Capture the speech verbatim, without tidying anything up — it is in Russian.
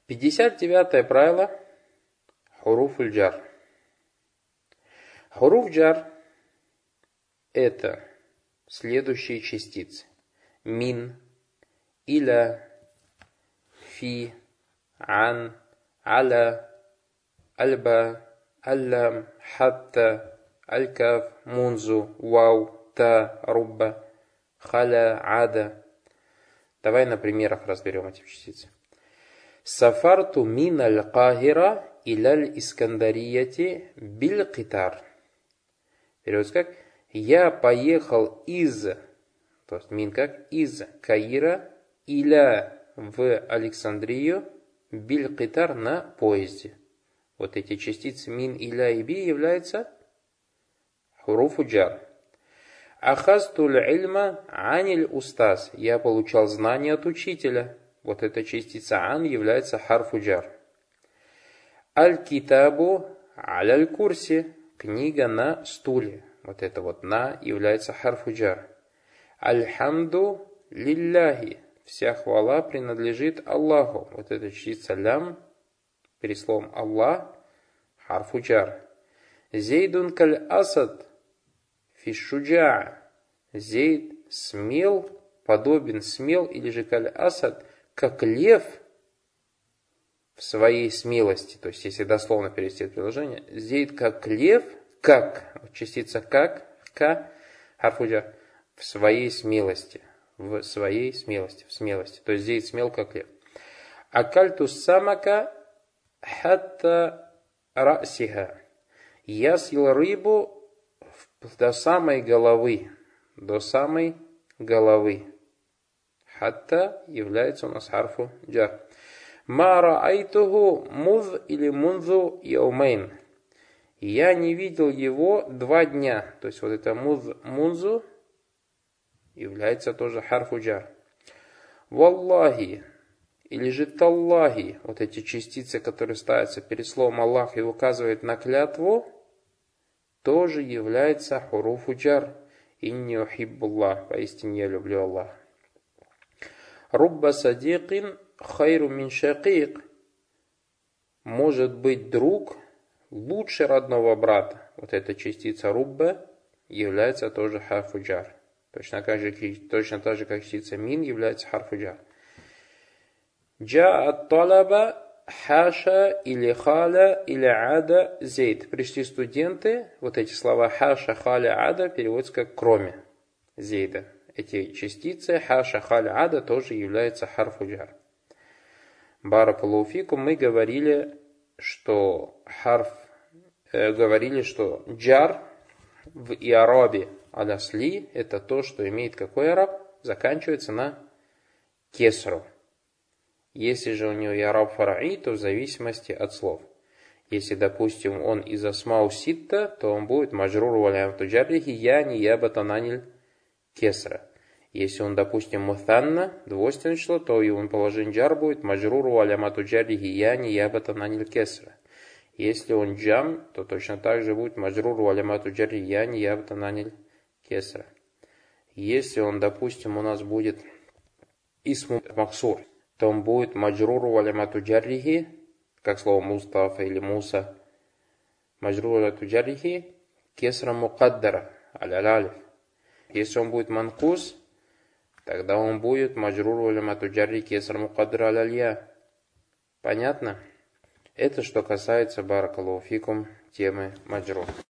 пятьдесят девятое правило хуруфуль джар. Хуруф джар – это следующие частицы: мин, иля, фи, ан, аля, альба, аллам, хатта, алькаф, мунзу, вау, та, рубба, халя, ада. Давай на примерах разберем эти частицы. Сафарту мин аль-Кахира иляль Искандарияти биль китар. Переводится как: я поехал из, то есть мин как из Каира, иля в Александрию, биль китар на поезде. Вот эти частицы мин, иля и би являются хуруфу джар. Ахазтуль ильма аниль устаз. Я получал знания от учителя. Вот эта частица ан является харфу джар. Аль-китабу аль курси. Книга на стуле. Вот это вот на является харфу джар. Аль-хамду лилляхи. Вся хвала принадлежит Аллаху. Вот эта частица лям перед словом Аллах харфу джар. Зейдун каль асад фишуджа. Зейд смел, подобен смел, или же каль асад, как лев в своей смелости. То есть, если дословно перевести это предложение, зейд как лев, как, частица как, к, харфуджар, в своей смелости, в своей смелости, в смелости. То есть, зейд смел как лев. Акальту самака хатта расиха. Я съел рыбу до самой головы, до самой головы. Хатта является у нас харфу джар. Ма раайтуху муз или мунзу яумейн. Я не видел его два дня. То есть вот это муз, мунзу является тоже харфу джар. Валлахи или же таллахи. Вот эти частицы, которые ставятся перед словом Аллах и указывают на клятву, тоже является хуруфу джар. Инни ухиббуллах. Поистине я люблю Аллаха. Рубба садикин хайру мин шакик. Может быть, друг лучше родного брата. Вот эта частица рубба является тоже харфу джар. Точно так же, точно так же, как частица мин является харфу джар. Джа ат-талаба хаша или халя или ада зейд. Пришли студенты. Вот эти слова хаша, халя, ада переводятся как кроме зейда. Эти частицы хаша, халя, ада тоже являются харфу джар. Баракаллаху фикум. Мы говорили, что харф, э, говорили, что джар в иарабе алясли это то, что имеет какой араб? Заканчивается на кесру. Если же у него иараб фараи, то в зависимости от слов. Если, допустим, он из асмау ситта, то он будет маджрур валямту джаррихи я ниябатан аниль кесра. Если он, допустим, мутанна, двойственное число, то его положение джар будет маджрур валямту джаррихи я ниябатан аниль кесра. Если он джам, то точно так же будет маджрур валямту джаррихи я ниябатан аниль кесра. Если он, допустим, у нас будет исму максур, то он будет маджруру валямату джаррихи, как слово Мустафа или Муса. Маджруру валямату джаррихи кесра мукаддара, аль-алалиф. Если он будет манкус, тогда он будет маджруру валямату джаррихи кесра мукаддара, аль-алья. Понятно? Это что касается, баракаллаху фикум, темы маджрур.